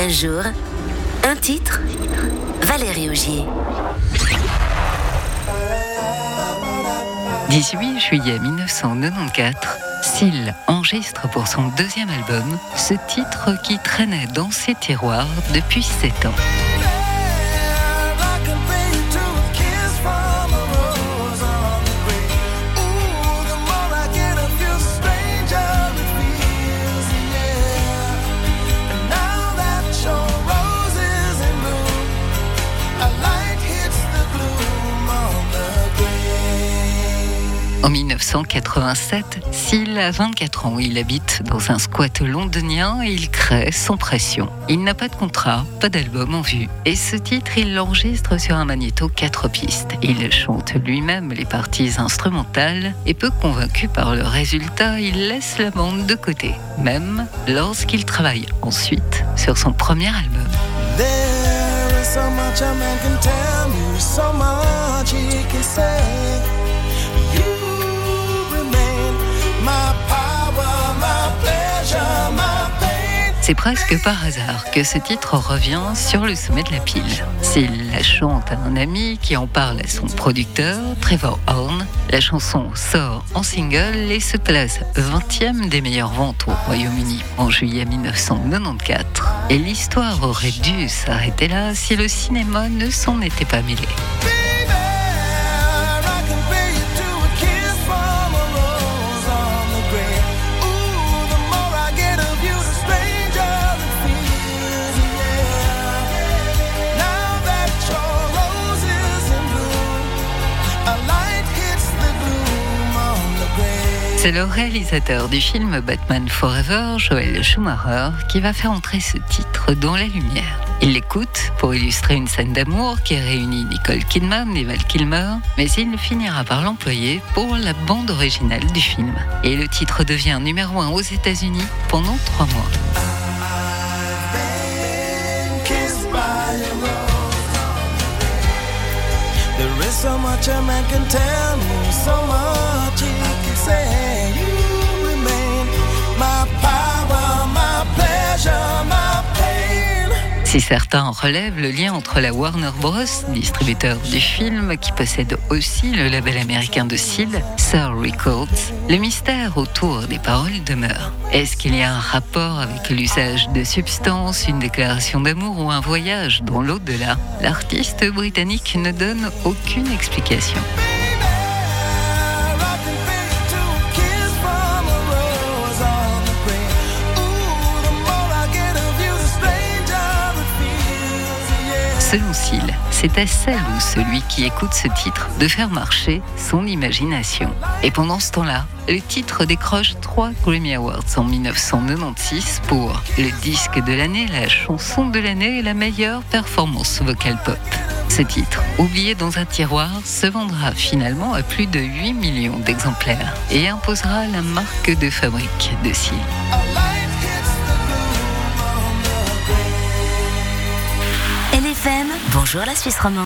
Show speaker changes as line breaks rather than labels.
Un jour, un titre, Valérie Augier.
18 juillet 1994, Seal enregistre pour son deuxième album ce titre qui traînait dans ses tiroirs depuis 7 ans. En 1987, Seal a 24 ans. Il habite dans un squat londonien et il crée sans pression. Il n'a pas de contrat, pas d'album en vue. Et ce titre, il l'enregistre sur un magnéto 4 pistes. Il chante lui-même les parties instrumentales et peu convaincu par le résultat, il laisse la bande de côté, même lorsqu'il travaille ensuite sur son premier album.
There is so much a man can tell me, so much he can say.
C'est presque par hasard que ce titre revient sur le sommet de la pile. S'il la chante à un ami qui en parle à son producteur, Trevor Horn, la chanson sort en single et se place 20e des meilleures ventes au Royaume-Uni en juillet 1994. Et l'histoire aurait dû s'arrêter là si le cinéma ne s'en était pas mêlé. C'est le réalisateur du film Batman Forever, Joel Schumacher, qui va faire entrer ce titre dans la lumière. Il l'écoute pour illustrer une scène d'amour qui réunit Nicole Kidman et Val Kilmer, mais il finira par l'employer pour la bande originale du film. Et le titre devient numéro 1 aux États-Unis pendant 3 mois.
There is so much a man can tell me, so much he can say. You remain my power, my pleasure, my pain.
Si certains relèvent le lien entre la Warner Bros, distributeur du film, qui possède aussi le label américain de Seal, Sur Records, le mystère autour des paroles demeure. Est-ce qu'il y a un rapport avec l'usage de substances, une déclaration d'amour ou un voyage dans l'au-delà? L'artiste britannique ne donne aucune explication. Selon Seal, c'est à celle ou celui qui écoute ce titre de faire marcher son imagination. Et pendant ce temps-là, le titre décroche 3 Grammy Awards en 1996 pour le disque de l'année, la chanson de l'année et la meilleure performance vocale pop. Ce titre, oublié dans un tiroir, se vendra finalement à plus de 8 millions d'exemplaires et imposera la marque de fabrique de Seal.
LFM, bonjour la Suisse romande.